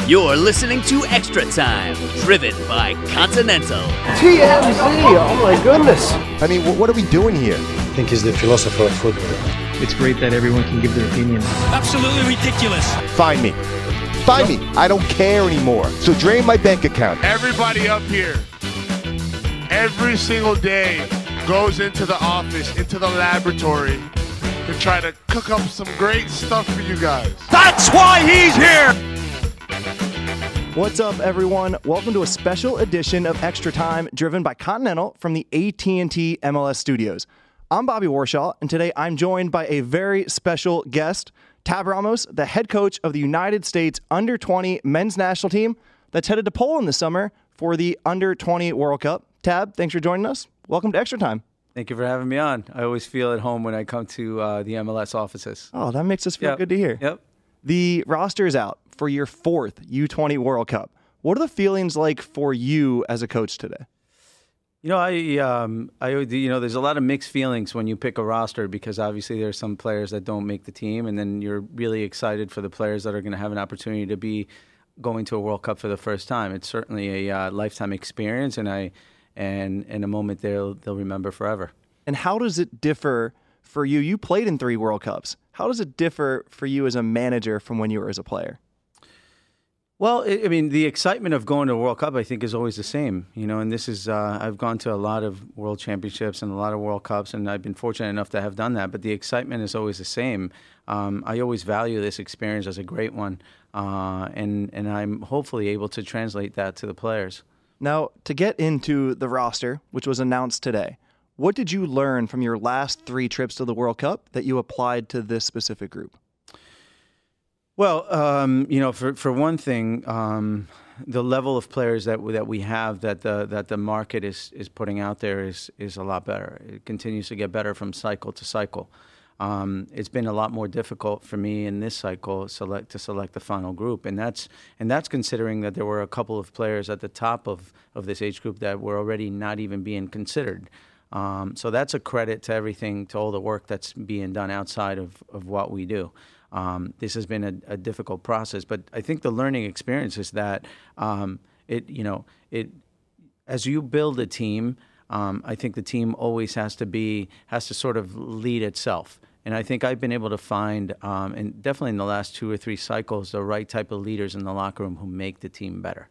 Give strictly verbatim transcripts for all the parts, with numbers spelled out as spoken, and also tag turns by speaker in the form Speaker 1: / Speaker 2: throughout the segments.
Speaker 1: You're listening to Extra Time, driven by Continental.
Speaker 2: T M Z, oh my goodness.
Speaker 3: I mean, what are we doing here?
Speaker 4: I think he's the philosopher of football.
Speaker 5: It's great that everyone can give their opinion.
Speaker 6: Absolutely ridiculous.
Speaker 3: Find me. Find me. I don't care anymore. So drain my bank account.
Speaker 7: Everybody up here, every single day, goes into the office, into the laboratory, to try to cook up some great stuff for you guys.
Speaker 6: That's why he's here!
Speaker 8: What's up, everyone? Welcome to a special edition of Extra Time, driven by Continental from the A T and T M L S studios. I'm Bobby Warshaw, and today I'm joined by a very special guest, Tab Ramos, the head coach of the United States under twenty men's national team that's headed to Poland this summer for the under twenty World Cup. Tab, thanks for joining us. Welcome to Extra Time.
Speaker 9: Thank you for having me on. I always feel at home when I come to uh, the M L S offices.
Speaker 8: Oh, that makes us feel
Speaker 9: Yep.
Speaker 8: good to hear.
Speaker 9: Yep.
Speaker 8: The roster is out for your fourth U twenty World Cup. What are the feelings like for you as a coach today?
Speaker 9: You know, I, um, I, you know, there's a lot of mixed feelings when you pick a roster because obviously there's some players that don't make the team, and then you're really excited for the players that are going to have an opportunity to be going to a World Cup for the first time. It's certainly a uh, lifetime experience, and I, and and a moment they'll they'll remember forever.
Speaker 8: And how does it differ for you? You played in three World Cups. How does it differ for you as a manager from when you were as a player?
Speaker 9: Well, I I mean, the excitement of going to a World Cup, I think, is always the same. You know, and this is, uh, I've gone to a lot of World Championships and a lot of World Cups, and I've been fortunate enough to have done that. But the excitement is always the same. Um, I always value this experience as a great one, uh, and and I'm hopefully able to translate that to the players.
Speaker 8: Now, to get into the roster, which was announced today, what did you learn from your last three trips to the World Cup that you applied to this specific group?
Speaker 9: Well, um, you know, for for one thing, um, the level of players that we, that we have that the that the market is is putting out there is is a lot better. It continues to get better from cycle to cycle. Um, it's been a lot more difficult for me in this cycle select to select the final group, and that's and that's considering that there were a couple of players at the top of of this age group that were already not even being considered. Um, so that's a credit to everything, to all the work that's being done outside of of what we do. Um, this has been a, a difficult process, but I think the learning experience is that um, it, you know, it as you build a team, um, I think the team always has to be has to sort of lead itself, and I think I've been able to find, um, and definitely in the last two or three cycles, the right type of leaders in the locker room who make the team better.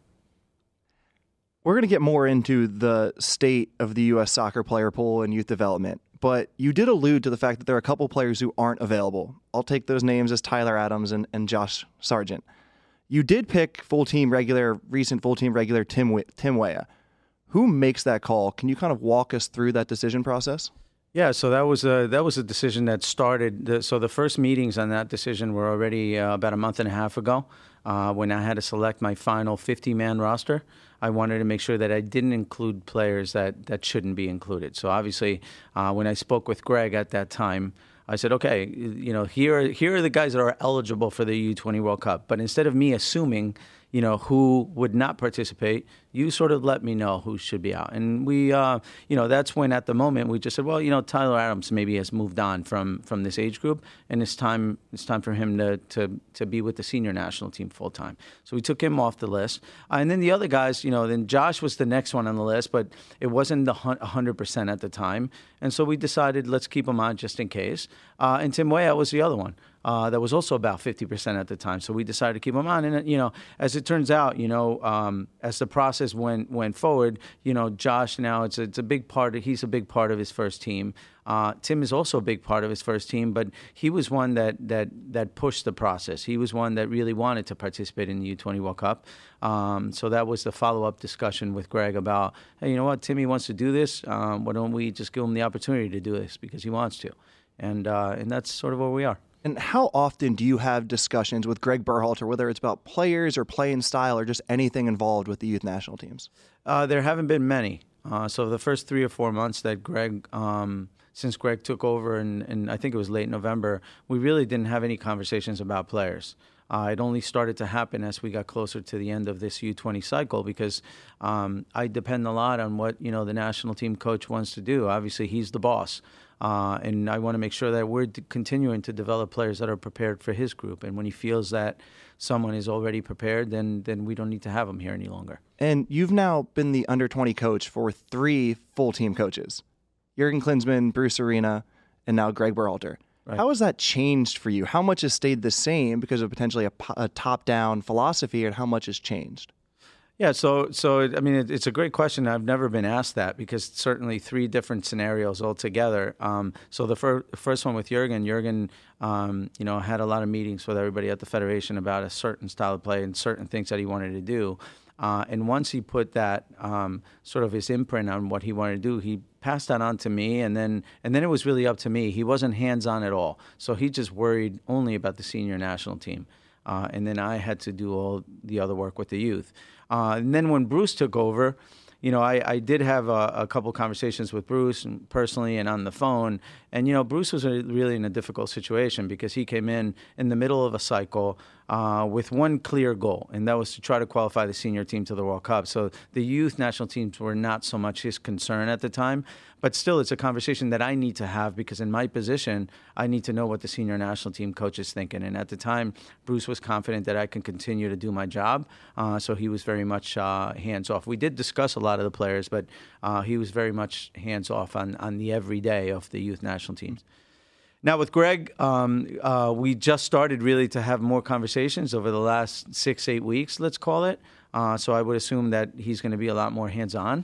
Speaker 8: We're going to get more into the state of the U S soccer player pool and youth development, but you did allude to the fact that there are a couple players who aren't available. I'll take those names as Tyler Adams and, and Josh Sargent. You did pick full team regular, recent full team regular Tim Tim Weah. Who makes that call? Can you kind of walk us through that decision process?
Speaker 9: Yeah, so that was a that was a decision that started. The, so the first meetings on that decision were already uh, about a month and a half ago, uh, when I had to select my final fifty-man roster. I wanted to make sure that I didn't include players that, that shouldn't be included. So obviously, uh, when I spoke with Greg at that time, I said, okay, you know, here are, here are the guys that are eligible for the U twenty World Cup. But instead of me assuming, you know, who would not participate, you sort of let me know who should be out. And we, uh, you know, that's when at the moment we just said, well, you know, Tyler Adams maybe has moved on from from this age group, and it's time it's time for him to to to be with the senior national team full time. So we took him off the list. Uh, and then the other guys, you know, then Josh was the next one on the list, but it wasn't the one hundred percent at the time. And so we decided let's keep him on just in case. Uh, and Tim Weah was the other one. Uh, that was also about fifty percent at the time. So we decided to keep him on. And, you know, as it turns out, you know, um, as the process went went forward, you know, Josh now, it's a, it's a big part of, he's a big part of his first team. Uh, Tim is also a big part of his first team, but he was one that that that pushed the process. He was one that really wanted to participate in the U twenty World Cup. Um, so that was the follow-up discussion with Greg about, hey, you know what, Timmy wants to do this. Um, why don't we just give him the opportunity to do this because he wants to? And uh, and that's sort of where we are.
Speaker 8: And how often do you have discussions with Greg Berhalter, whether it's about players or playing style or just anything involved with the youth national teams?
Speaker 9: Uh, there haven't been many. Uh, so the first three or four months that Greg, um, since Greg took over, and, and I think it was late November, we really didn't have any conversations about players. Uh, it only started to happen as we got closer to the end of this U twenty cycle because um, I depend a lot on what, you know, the national team coach wants to do. Obviously, he's the boss. Uh, and I want to make sure that we're d- continuing to develop players that are prepared for his group. And when he feels that someone is already prepared, then then we don't need to have him here any longer.
Speaker 8: And you've now been the under twenty coach for three full-team coaches. Jurgen Klinsmann, Bruce Arena, and now Greg Berhalter. Right. How has that changed for you? How much has stayed the same because of potentially a, a top-down philosophy, and how much has changed?
Speaker 9: Yeah, so so I mean, it, it's a great question. I've never been asked that because certainly three different scenarios altogether. Um, so the fir- first one with Jurgen, Jurgen, um, you know, had a lot of meetings with everybody at the federation about a certain style of play and certain things that he wanted to do. Uh, and once he put that um, sort of his imprint on what he wanted to do, he passed that on to me, and then and then it was really up to me. He wasn't hands-on at all, so he just worried only about the senior national team, uh, and then I had to do all the other work with the youth. Uh, and then when Bruce took over, you know, I, I did have a, a couple conversations with Bruce and personally and on the phone. And, you know, Bruce was a, really in a difficult situation because he came in in the middle of a cycle uh, with one clear goal, and that was to try to qualify the senior team to the World Cup. So the youth national teams were not so much his concern at the time. But still, it's a conversation that I need to have because in my position, I need to know what the senior national team coach is thinking. And at the time, Bruce was confident that I can continue to do my job. Uh, so he was very much uh, hands-off. We did discuss a lot of the players, but uh, he was very much hands-off on, on the everyday of the youth national teams. Now with Greg, um, uh, we just started really to have more conversations over the last six, eight weeks, let's call it. Uh, so I would assume that he's going to be a lot more hands-on.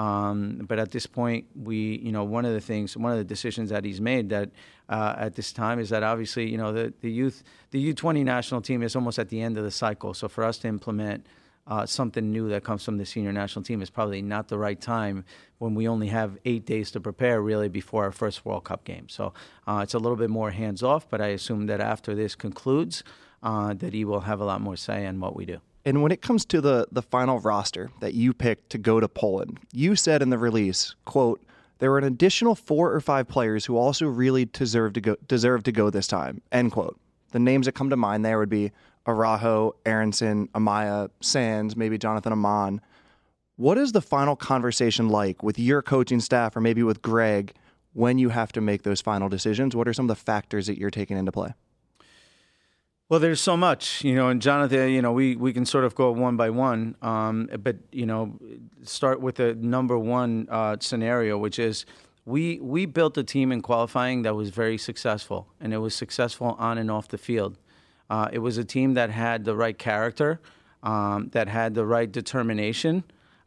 Speaker 9: Um, but at this point, we, you know, one of the things, one of the decisions that he's made that uh, at this time is that obviously, you know, the, the youth, the U twenty national team is almost at the end of the cycle. So for us to implement uh, something new that comes from the senior national team is probably not the right time when we only have eight days to prepare really before our first World Cup game. So uh, it's a little bit more hands off, but I assume that after this concludes, uh, that he will have a lot more say in what we do.
Speaker 8: And when it comes to the, the final roster that you picked to go to Poland, you said in the release, quote, there were an additional four or five players who also really deserve to go deserve to go this time, end quote. The names that come to mind there would be Araujo, Aronson, Amaya, Sands, maybe Jonathan Amon. What is the final conversation like with your coaching staff or maybe with Greg when you have to make those final decisions? What are some of the factors that you're taking into play?
Speaker 9: Well, there's so much, you know, and Jonathan, you know, we, we can sort of go one by one, um, but, you know, start with the number one uh, scenario, which is we we built a team in qualifying that was very successful, and it was successful on and off the field. Uh, it was a team that had the right character, um, that had the right determination,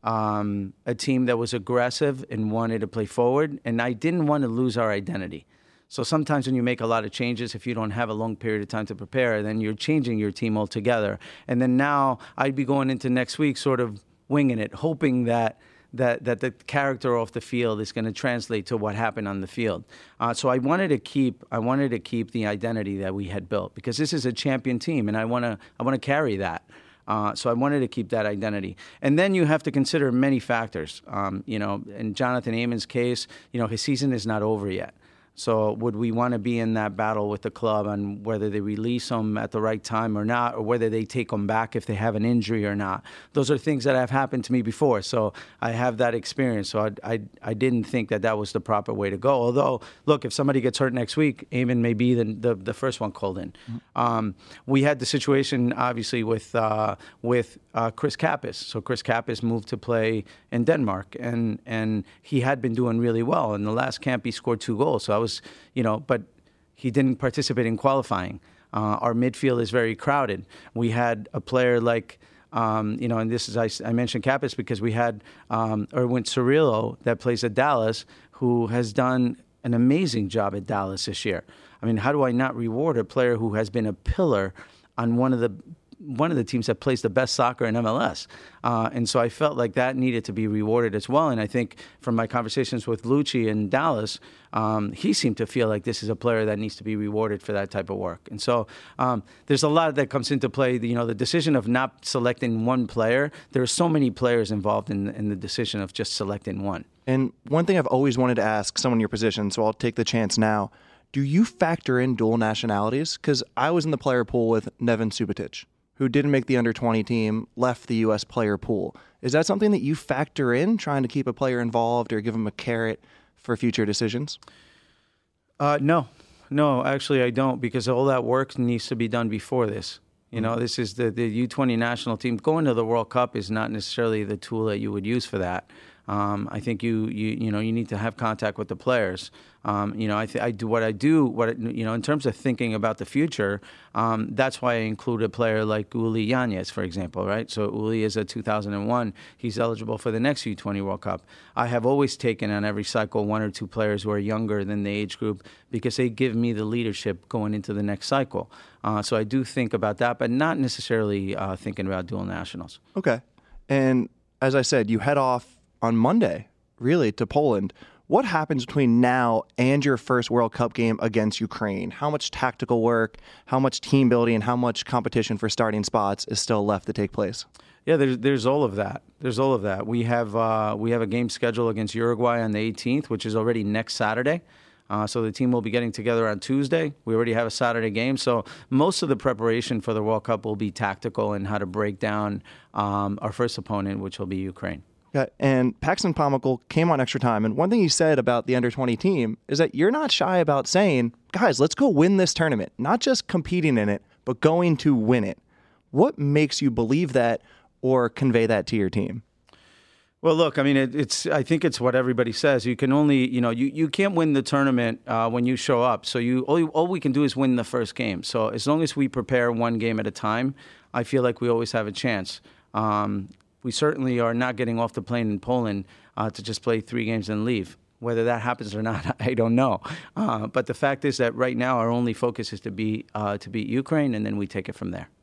Speaker 9: um, a team that was aggressive and wanted to play forward, and I didn't want to lose our identity. So sometimes when you make a lot of changes, if you don't have a long period of time to prepare, then you're changing your team altogether. And then now I'd be going into next week sort of winging it, hoping that that, that the character off the field is going to translate to what happened on the field. Uh, so I wanted to keep I wanted to keep the identity that we had built because this is a champion team, and I want to I want to carry that. Uh, so I wanted to keep that identity. And then you have to consider many factors. Um, you know, in Jonathan Amon's case, you know, his season is not over yet. So would we want to be in that battle with the club on whether they release him at the right time or not, or whether they take him back if they have an injury or not? Those are things that have happened to me before, so I have that experience. So I, I, I didn't think that that was the proper way to go. Although, look, if somebody gets hurt next week, Amon may be the, the, the first one called in. Mm-hmm. Um, we had the situation, obviously, with uh, with uh, Chris Kappes. So Chris Kappes moved to play in Denmark, and, and he had been doing really well. In the last camp, he scored two goals. So I was, you know, but he didn't participate in qualifying. Uh, our midfield is very crowded. We had a player like, um, you know, and this is, I, I mentioned Kappes because we had um, Erwin Cirillo that plays at Dallas, who has done an amazing job at Dallas this year. I mean, how do I not reward a player who has been a pillar on one of the one of the teams that plays the best soccer in M L S. Uh, and so I felt like that needed to be rewarded as well. And I think from my conversations with Lucci in Dallas, um, he seemed to feel like this is a player that needs to be rewarded for that type of work. And so um, there's a lot that comes into play. You know, the decision of not selecting one player, there are so many players involved in, in the decision of just selecting one.
Speaker 8: And one thing I've always wanted to ask someone in your position, so I'll take the chance now. Do you factor in dual nationalities? Because I was in the player pool with Neven Subotic, who didn't make the under twenty team, left the U S player pool. Is that something that you factor in, trying to keep a player involved or give them a carrot for future decisions?
Speaker 9: Uh, no, no, actually I don't, because all that work needs to be done before this. You know, this is the, the U twenty national team. Going to the World Cup is not necessarily the tool that you would use for that. Um, I think you, you you know you need to have contact with the players. Um, you know, I, th- I do what I do. What it, you know, in terms of thinking about the future, um, that's why I include a player like Uli Yanez, for example, right? So Uli is a two thousand one. He's eligible for the next U twenty World Cup. I have always taken on every cycle one or two players who are younger than the age group because they give me the leadership going into the next cycle. Uh, so I do think about that, but not necessarily uh, thinking about dual nationals.
Speaker 8: Okay, and as I said, you head off on Monday, really, to Poland. What happens between now and your first World Cup game against Ukraine? How much tactical work, how much team building, and how much competition for starting spots is still left to take place?
Speaker 9: Yeah, there's there's all of that. There's all of that. We have uh, we have a game scheduled against Uruguay on the eighteenth, which is already next Saturday. Uh, so the team will be getting together on Tuesday. We already have a Saturday game. So most of the preparation for the World Cup will be tactical and how to break down um, our first opponent, which will be Ukraine.
Speaker 8: Yeah, and Paxton Pomykal came on Extra Time, and one thing he said about the under twenty team is that you're not shy about saying, guys, let's go win this tournament. Not just competing in it, but going to win it. What makes you believe that or convey that to your team?
Speaker 9: Well, look, I mean, it, it's. I think it's what everybody says. You can only, you know, you, you can't win the tournament uh, when you show up. So you all, all we can do is win the first game. So as long as we prepare one game at a time, I feel like we always have a chance. Um, we certainly are not getting off the plane in Poland uh, to just play three games and leave. Whether that happens or not, I don't know. Uh, but the fact is that right now our only focus is to be uh, to beat Ukraine, and then we take it from there.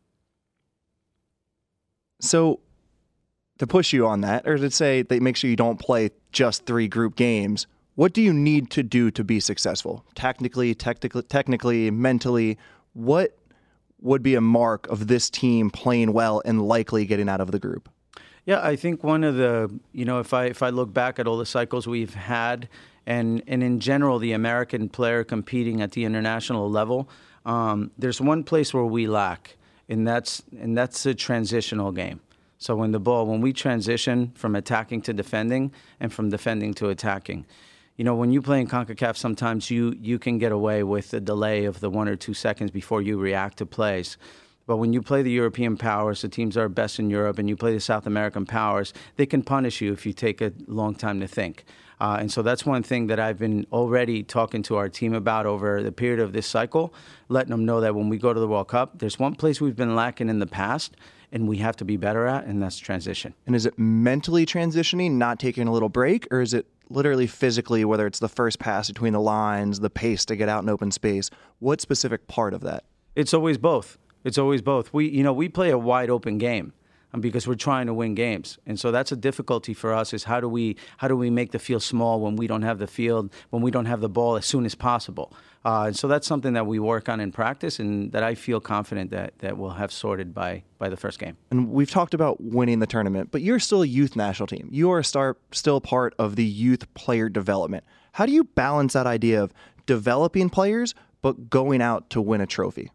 Speaker 8: So, to push you on that, or to say that make sure you don't play just three group games, what do you need to do to be successful? Technically, technically, technically, mentally, what would be a mark of this team playing well and likely getting out of the group?
Speaker 9: Yeah, I think one of the, you know, if I if I look back at all the cycles we've had, and and in general the American player competing at the international level, um, there's one place where we lack, and that's and that's the transitional game. So when the ball, when we transition from attacking to defending and from defending to attacking, you know, when you play in CONCACAF, sometimes you you can get away with the delay of the one or two seconds before you react to plays. But when you play the European powers, the teams that are best in Europe, and you play the South American powers, they can punish you if you take a long time to think. Uh, and so that's one thing that I've been already talking to our team about over the period of this cycle, letting them know that when we go to the World Cup, there's one place we've been lacking in the past, and we have to be better at, and that's transition.
Speaker 8: And is it mentally transitioning, not taking a little break, or is it literally physically, whether it's the first pass between the lines, the pace to get out in open space? What specific part of that?
Speaker 9: It's always both. It's always both. We, you know, we play a wide open game because we're trying to win games, and so that's a difficulty for us. Is how do we how do we make the field small when we don't have the field, when we don't have the ball as soon as possible? Uh, and so that's something that we work on in practice, and that I feel confident that that we'll have sorted by by the first game.
Speaker 8: And we've talked about winning the tournament, but you're still a youth national team. You are star, still part of the youth player development. How do you balance that idea of developing players but going out to win a trophy?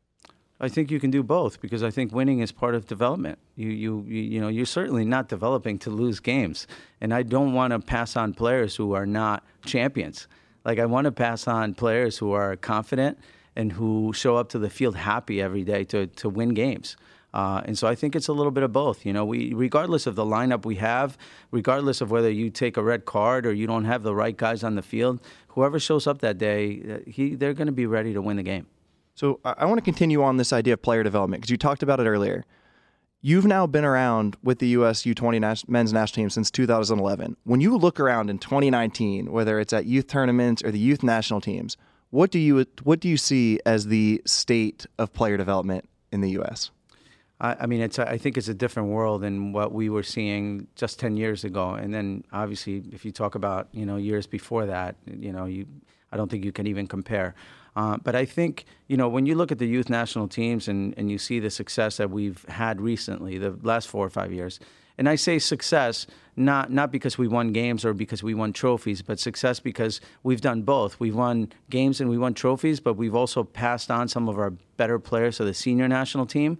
Speaker 9: I think you can do both, because I think winning is part of development. You, you, you, you know, you're certainly not developing to lose games, and I don't want to pass on players who are not champions. Like, I want to pass on players who are confident and who show up to the field happy every day to to win games. Uh, and so I think it's a little bit of both. You know, we regardless of the lineup we have, regardless of whether you take a red card or you don't have the right guys on the field, whoever shows up that day, he they're going to be ready to win the game.
Speaker 8: So I want to continue on this idea of player development, because you talked about it earlier. You've now been around with the U S U twenty nas- men's national team since two thousand eleven. When you look around in twenty nineteen, whether it's at youth tournaments or the youth national teams, what do you what do you see as the state of player development in the U S?
Speaker 9: I, I mean, it's I think it's a different world than what we were seeing just ten years ago. And then obviously, if you talk about, you know, years before that, you know, you I don't think you can even compare. Uh, but I think, you know, when you look at the youth national teams and, and you see the success that we've had recently, the last four or five years, and I say success not not because we won games or because we won trophies, but success because we've done both. We've won games and we won trophies, but we've also passed on some of our better players to the senior national team.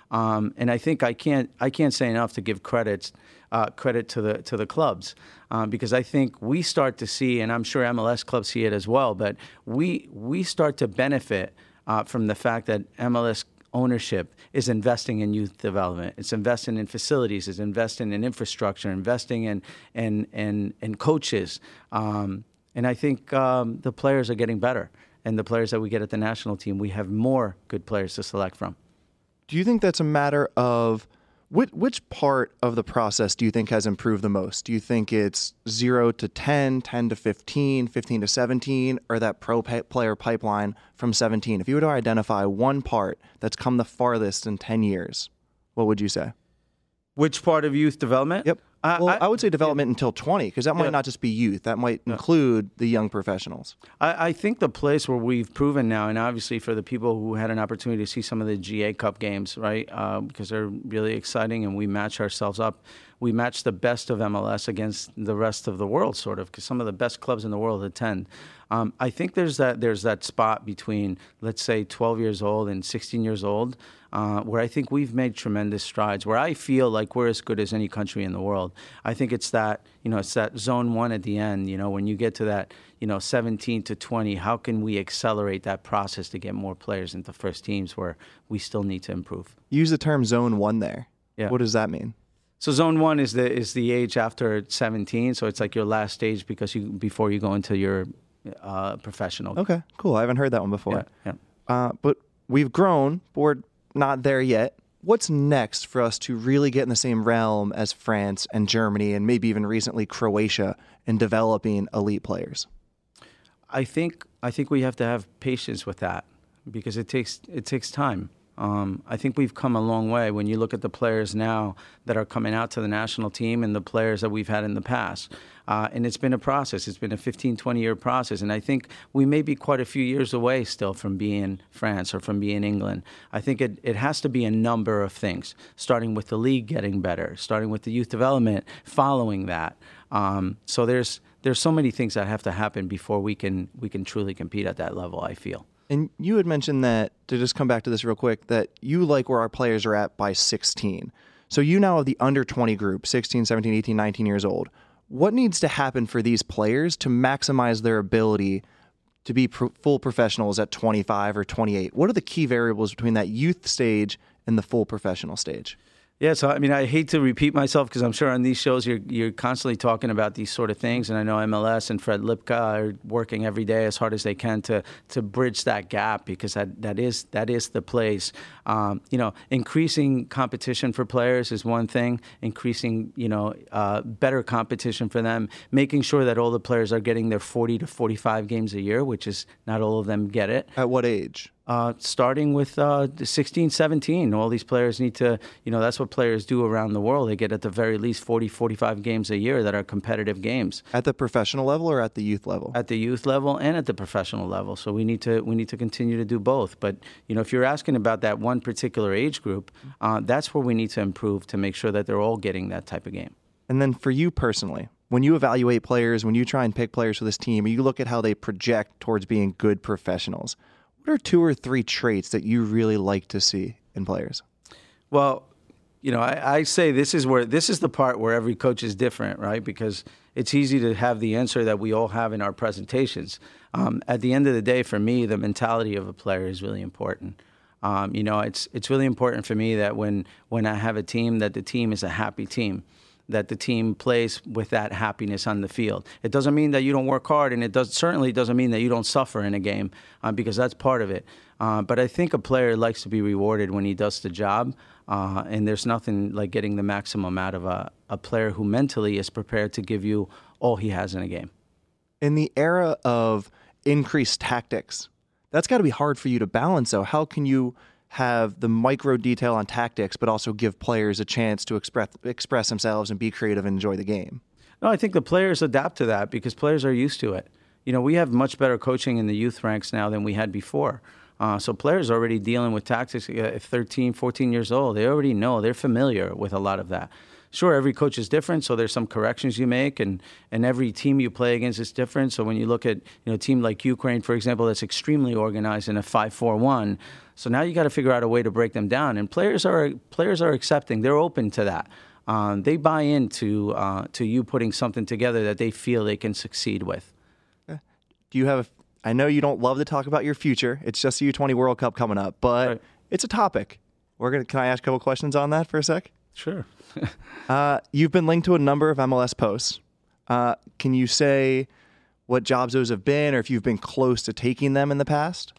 Speaker 9: Um, and I think I can't I can't say enough to give credits uh, credit to the to the clubs um, because I think we start to see, and I'm sure M L S clubs see it as well, but we we start to benefit uh, from the fact that M L S ownership is investing in youth development. It's investing in facilities. It's investing in infrastructure. Investing in in in, in coaches. Um, and I think um, the players are getting better. And the players that we get at the national team, we have more good players to select from.
Speaker 8: Do you think that's a matter of which, which part of the process do you think has improved the most? Do you think it's zero to ten, ten to fifteen, fifteen to seventeen, or that pro player pipeline from seventeen? If you were to identify one part that's come the farthest in ten years, what would you say?
Speaker 9: Which part of youth development?
Speaker 8: Yep.
Speaker 9: Uh,
Speaker 8: well, I,
Speaker 9: I
Speaker 8: would say development yeah. until twenty, because that might yeah. not just be youth. That might include the young professionals.
Speaker 9: I, I think the place where we've proven now, and obviously for the people who had an opportunity to see some of the G A Cup games, right, uh, because they're really exciting and we match ourselves up. We match the best of M L S against the rest of the world, sort of, because some of the best clubs in the world attend. Um, I think there's that there's that spot between, let's say, twelve years old and sixteen years old, uh, where I think we've made tremendous strides, where I feel like we're as good as any country in the world. I think it's that, you know, it's that zone one at the end, you know, when you get to that, you know, seventeen to twenty, how can we accelerate that process to get more players into first teams where we still need to improve?
Speaker 8: Use the term zone one there. Yeah. What does that mean?
Speaker 9: So zone one is the is the age after seventeen, so it's like your last stage because you before you go into your uh, professional.
Speaker 8: Okay, cool. I haven't heard that one before.
Speaker 9: Yeah, yeah.
Speaker 8: Uh, but we've grown, but we're not there yet. What's next for us to really get in the same realm as France and Germany and maybe even recently Croatia in developing elite players?
Speaker 9: I think I think we have to have patience with that because it takes it takes time. Um, I think we've come a long way when you look at the players now that are coming out to the national team and the players that we've had in the past. Uh, and it's been a process. It's been a fifteen, twenty-year process. And I think we may be quite a few years away still from being France or from being England. I think it, it has to be a number of things, starting with the league getting better, starting with the youth development, following that. Um, so there's there's so many things that have to happen before we can we can truly compete at that level, I feel.
Speaker 8: And you had mentioned that, to just come back to this real quick, that you like where our players are at by sixteen. So you now have the under twenty group, sixteen, seventeen, eighteen, nineteen years old. What needs to happen for these players to maximize their ability to be pro- full professionals at twenty-five or twenty-eight? What are the key variables between that youth stage and the full professional stage?
Speaker 9: Yeah, so I mean, I hate to repeat myself because I'm sure on these shows you're you're constantly talking about these sort of things, and I know M L S and Fred Lipka are working every day as hard as they can to to bridge that gap because that, that is that is the place. Um, you know, increasing competition for players is one thing. Increasing, you know, uh, better competition for them, making sure that all the players are getting their forty to forty-five games a year, which is not all of them get it.
Speaker 8: At what age?
Speaker 9: Uh, starting with uh, sixteen, seventeen, all these players need to, you know, that's what players do around the world. They get at the very least forty, forty-five games a year that are competitive games.
Speaker 8: At the professional level or at the youth level?
Speaker 9: At the youth level and at the professional level. So we need to we need to continue to do both. But, you know, if you're asking about that one particular age group, uh, that's where we need to improve to make sure that they're all getting that type of game.
Speaker 8: And then for you personally, when you evaluate players, when you try and pick players for this team, you look at how they project towards being good professionals. What are two or three traits that you really like to see in players?
Speaker 9: Well, you know, I, I say this is where this is the part where every coach is different, right? Because it's easy to have the answer that we all have in our presentations. Um, at the end of the day, for me, the mentality of a player is really important. Um, you know, it's it's really important for me that when when I have a team, that the team is a happy team, that the team plays with that happiness on the field. It doesn't mean that you don't work hard, and it does certainly doesn't mean that you don't suffer in a game, uh, because that's part of it. Uh, but I think a player likes to be rewarded when he does the job, uh, and there's nothing like getting the maximum out of a, a player who mentally is prepared to give you all he has in a game.
Speaker 8: In the era of increased tactics, that's got to be hard for you to balance, though. How can you have the micro detail on tactics, but also give players a chance to express express themselves and be creative and enjoy the game?
Speaker 9: No, I think the players adapt to that because players are used to it. You know, we have much better coaching in the youth ranks now than we had before. Uh, so players are already dealing with tactics at thirteen, fourteen years old. They already know. They're familiar with a lot of that. sure, every coach is different, so there's some corrections you make, and, and every team you play against is different. So when you look at, you know, a team like Ukraine, for example, that's extremely organized in a five four one, so now you got to figure out a way to break them down. And players are players are accepting; they're open to that. Um, they buy into uh, to you putting something together that they feel they can succeed with.
Speaker 8: Do you have? A, I know you don't love to talk about your future. It's just the U twenty World Cup coming up, but
Speaker 9: Right.
Speaker 8: it's a topic. We're gonna. Can I ask a couple questions on that for a sec?
Speaker 9: Sure.
Speaker 8: uh, you've been linked to a number of M L S posts. Uh, can you say what jobs those have been, or if you've been close to taking them in the past?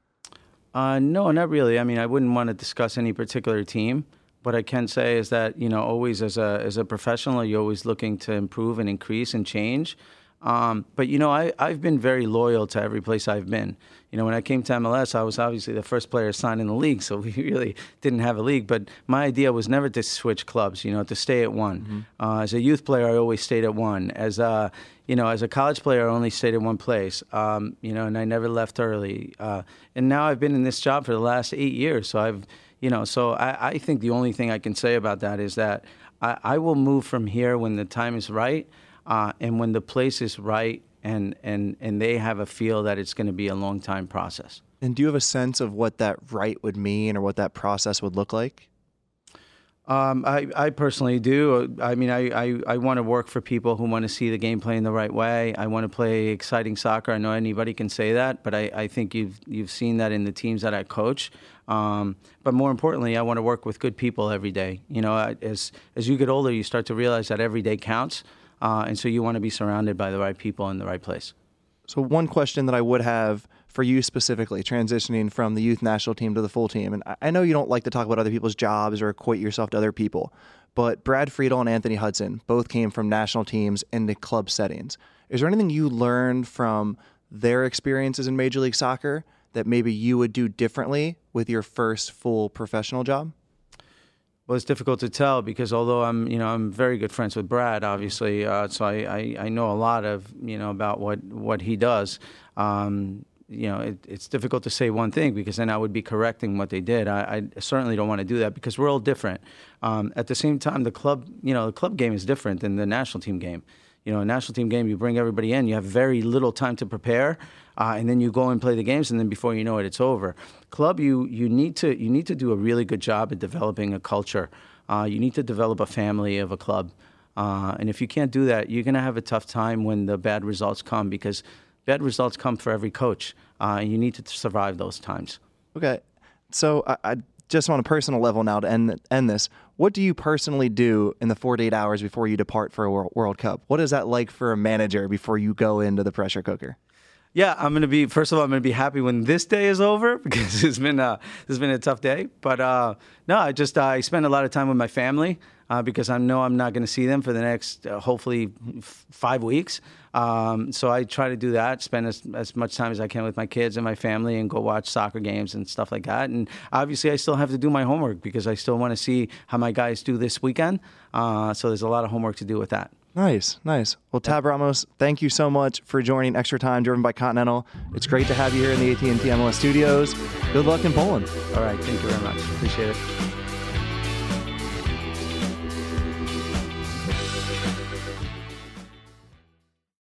Speaker 9: Uh, no, not really. I mean, I wouldn't want to discuss any particular team. What I can say is that, you know, always as a as a professional, you're always looking to improve and increase and change. Um, but, you know, I, I've been very loyal to every place I've been. You know, when I came to M L S, I was obviously the first player signed in the league, so we really didn't have a league. But my idea was never to switch clubs, you know, to stay at one. Mm-hmm. Uh, as a youth player, I always stayed at one. As a, you know, as a college player, I only stayed at one place, um, you know, and I never left early. Uh, and now I've been in this job for the last eight years, so I've, you know, so I, I think the only thing I can say about that is that I, I will move from here when the time is right. Uh, and when the place is right and, and, and they have a feel that it's going to be a long time process.
Speaker 8: And do you have a sense of what that right would mean or what that process would look like?
Speaker 9: Um, I, I personally do. I mean, I, I, I want to work for people who want to see the game playing the right way. I want to play exciting soccer. I know anybody can say that, but I, I think you've you've seen that in the teams that I coach. Um, but more importantly, I want to work with good people every day. You know, as as you get older, you start to realize that every day counts. Uh, and so you want to be surrounded by the right people in the right place.
Speaker 8: So one question that I would have for you specifically, transitioning from the youth national team to the full team, and I know you don't like to talk about other people's jobs or equate yourself to other people, but Brad Friedel and Anthony Hudson both came from national teams into club settings. Is there anything you learned from their experiences in Major League Soccer that maybe you would do differently with your first full professional job?
Speaker 9: Well, it's difficult to tell because although I'm, you know, I'm very good friends with Brad, obviously, uh, so I, I, I know a lot of, you know, about what, what he does. Um, you know, it, it's difficult to say one thing because then I would be correcting what they did. I, I certainly don't want to do that because we're all different. Um, at the same time, the club, you know, the club game is different than the national team game. You know, a national team game, you bring everybody in, you have very little time to prepare, uh, and then you go and play the games, and then before you know it, it's over. Club, you you need to you need to do a really good job at developing a culture. Uh, you need to develop a family of a club, uh, and if you can't do that, you're going to have a tough time when the bad results come because bad results come for every coach, uh, and you need to survive those times.
Speaker 8: Okay, so I. I just on a personal level now to end end this, what do you personally do in the forty-eight hours before you depart for a World Cup? What is that like for a manager before you go into the pressure cooker?
Speaker 9: Yeah, I'm going to be, first of all, I'm going to be happy when this day is over because it's been a, it's been a tough day. But uh, no, I just, uh, I spend a lot of time with my family uh, because I know I'm not going to see them for the next, uh, hopefully, f- five weeks. Um, so I try to do that, spend as, as much time as I can with my kids and my family and go watch soccer games and stuff like that. And obviously I still have to do my homework because I still want to see how my guys do this weekend. Uh, so there's a lot of homework to do with that.
Speaker 8: Nice, nice. Well, Tab Ramos, thank you so much for joining Extra Time driven by Continental. It's great to have you here in the A T and T M L S studios. Good luck in Poland.
Speaker 9: All right, thank you very much. Appreciate it.